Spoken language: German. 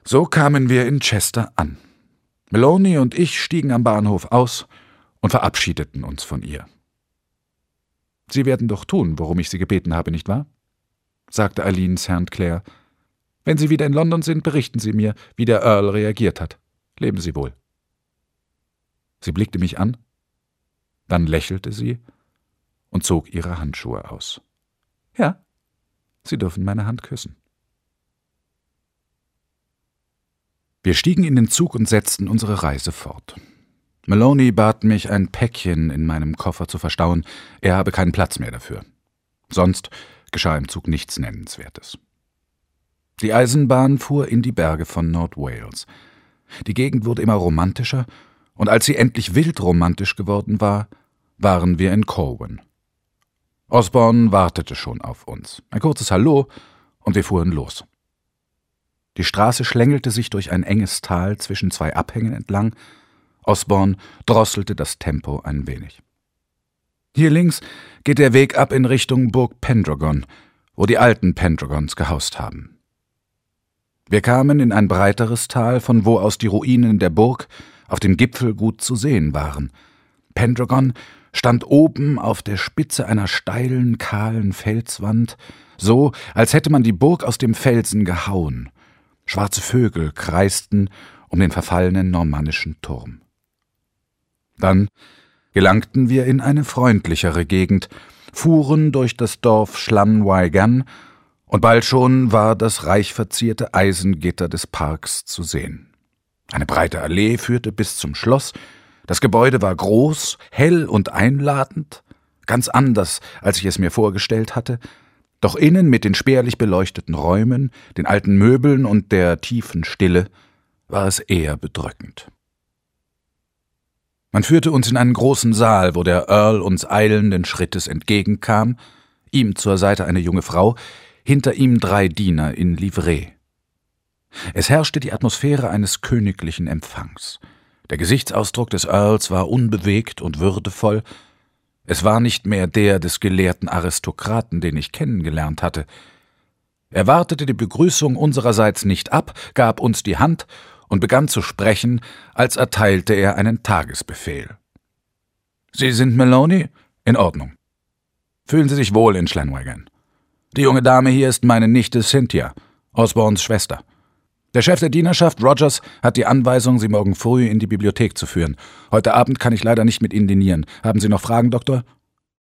So kamen wir in Chester an. Maloney und ich stiegen am Bahnhof aus und verabschiedeten uns von ihr. »Sie werden doch tun, worum ich Sie gebeten habe, nicht wahr?« sagte Aline St. Clair. »Wenn Sie wieder in London sind, berichten Sie mir, wie der Earl reagiert hat. Leben Sie wohl.« Sie blickte mich an, dann lächelte sie und zog ihre Handschuhe aus. »Ja, Sie dürfen meine Hand küssen.« Wir stiegen in den Zug und setzten unsere Reise fort. Maloney bat mich, ein Päckchen in meinem Koffer zu verstauen, er habe keinen Platz mehr dafür. Sonst geschah im Zug nichts Nennenswertes. Die Eisenbahn fuhr in die Berge von Nord-Wales. Die Gegend wurde immer romantischer, und als sie endlich wildromantisch geworden war, waren wir in Corwen. Osborne wartete schon auf uns. Ein kurzes Hallo, und wir fuhren los. Die Straße schlängelte sich durch ein enges Tal zwischen zwei Abhängen entlang. Osborne drosselte das Tempo ein wenig. »Hier links geht der Weg ab in Richtung Burg Pendragon, wo die alten Pendragons gehaust haben.« Wir kamen in ein breiteres Tal, von wo aus die Ruinen der Burg auf dem Gipfel gut zu sehen waren. Pendragon stand oben auf der Spitze einer steilen, kahlen Felswand, so, als hätte man die Burg aus dem Felsen gehauen. Schwarze Vögel kreisten um den verfallenen normannischen Turm. Dann gelangten wir in eine freundlichere Gegend, fuhren durch das Dorf Llanwaigan, und bald schon war das reich verzierte Eisengitter des Parks zu sehen. Eine breite Allee führte bis zum Schloss. Das Gebäude war groß, hell und einladend, ganz anders, als ich es mir vorgestellt hatte, doch innen mit den spärlich beleuchteten Räumen, den alten Möbeln und der tiefen Stille war es eher bedrückend. Man führte uns in einen großen Saal, wo der Earl uns eilenden Schrittes entgegenkam, ihm zur Seite eine junge Frau, hinter ihm 3 Diener in Livree. Es herrschte die Atmosphäre eines königlichen Empfangs. Der Gesichtsausdruck des Earls war unbewegt und würdevoll. Es war nicht mehr der des gelehrten Aristokraten, den ich kennengelernt hatte. Er wartete die Begrüßung unsererseits nicht ab, gab uns die Hand und begann zu sprechen, als erteilte er einen Tagesbefehl. »Sie sind Maloney? In Ordnung. Fühlen Sie sich wohl in Llanwaigan. Die junge Dame hier ist meine Nichte Cynthia, Osbornes Schwester. Der Chef der Dienerschaft, Rogers, hat die Anweisung, Sie morgen früh in die Bibliothek zu führen. Heute Abend kann ich leider nicht mit Ihnen dinieren. Haben Sie noch Fragen, Doktor?«